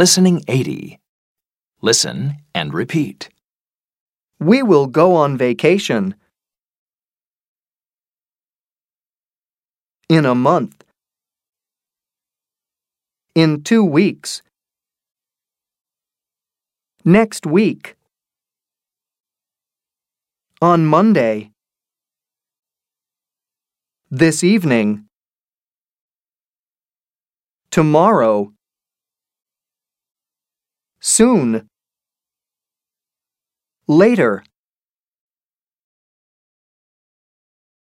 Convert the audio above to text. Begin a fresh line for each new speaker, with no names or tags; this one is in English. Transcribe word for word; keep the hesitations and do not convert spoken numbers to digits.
Listening eighty. Listen and repeat.
We will go on vacation. In a month. In two weeks. Next week. On Monday. This evening. Tomorrow. Soon. Later.